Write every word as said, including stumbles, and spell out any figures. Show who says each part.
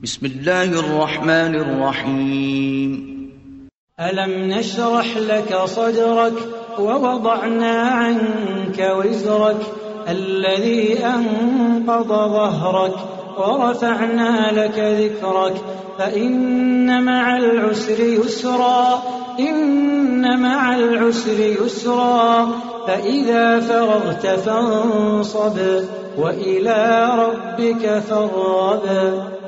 Speaker 1: بسم الله الرحمن الرحيم.
Speaker 2: ألم نشرح لك صدرك ووضعنا عنك وزرك الذي أنقض ظهرك ورفعنا لك ذكرك فإن مع العسر يسرا إن مع العسر يسرا فإذا فرغت فانصب وإلى ربك فارغب.